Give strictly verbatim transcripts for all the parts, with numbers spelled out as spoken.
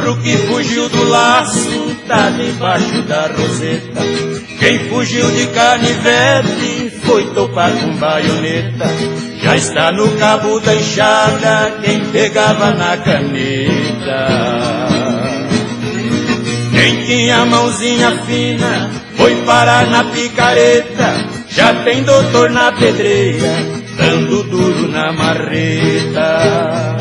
touro que fugiu do laço tá debaixo da roseta. Quem fugiu de canivete foi topar com baioneta. Já está no cabo da enxada quem pegava na caneta. Quem tinha mãozinha fina foi parar na picareta. Já tem doutor na pedreira dando duro na marreta.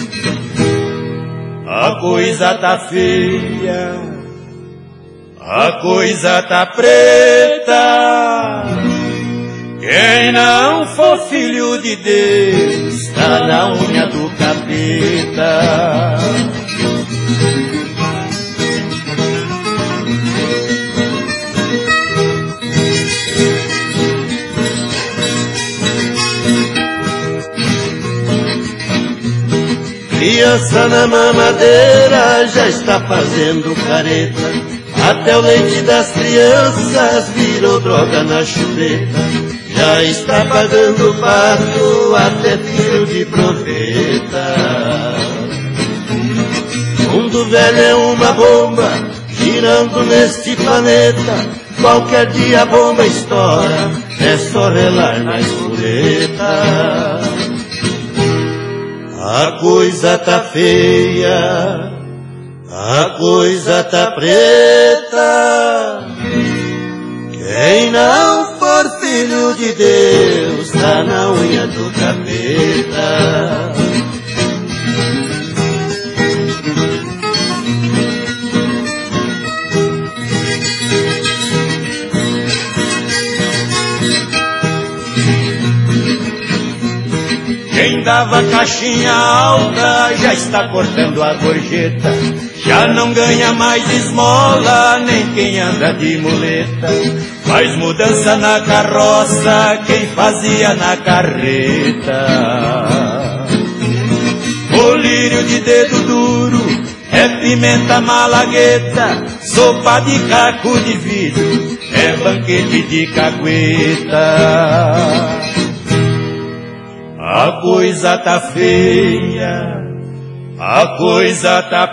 A coisa tá feia, a coisa tá preta. Quem não for filho de Deus tá na unha do capeta. Criança na mamadeira já está fazendo careta. Até o leite das crianças virou droga na chupeta. Já está pagando pato até tiro de proveta. Mundo velho é uma bomba girando neste planeta. Qualquer dia a bomba estoura, é só relar na espoleta. A coisa tá feia, a coisa tá preta. Quem não for filho de Deus tá na unha do capeta. Quem dava caixinha alta já está cortando a gorjeta. Já não ganha mais esmola nem quem anda de muleta. Faz mudança na carroça quem fazia na carreta. Colírio de dedo duro é pimenta malagueta. Sopa de caco de vidro é banquete de cagueta. A coisa tá feia, a coisa tá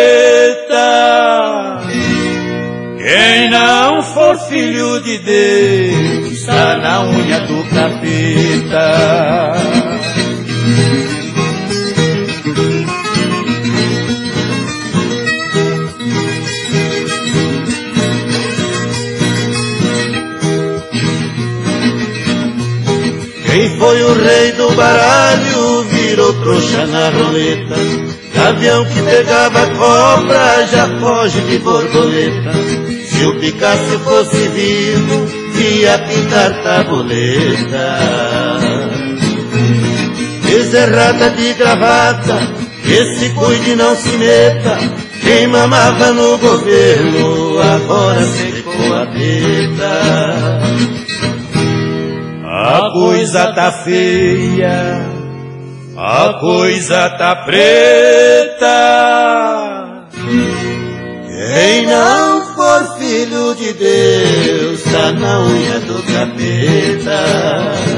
preta. Quem não for filho de Deus tá na unha do capeta. Quem foi o rei do baralho virou trouxa na roleta. Gavião que pegava cobra já foge de borboleta. Se o Picasso fosse vivo ia pintar tabuleta. Deserrada de gravata, que se cuide não se meta. Quem mamava no governo agora secou a teta. A coisa tá feia, a coisa tá preta. Quem não for filho de Deus tá na unha do capeta.